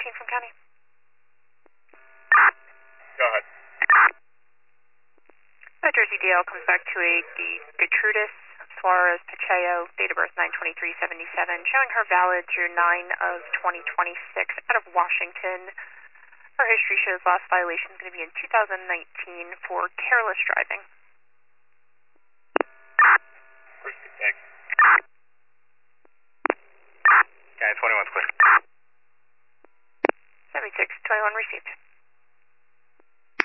from County. Go ahead. Jersey DL comes back to a Gertrudis Suarez Pacheco, date of birth 9/23/77, showing her valid through 9/20/26 out of Washington. Her history shows last violation is going to be in 2019 for careless driving.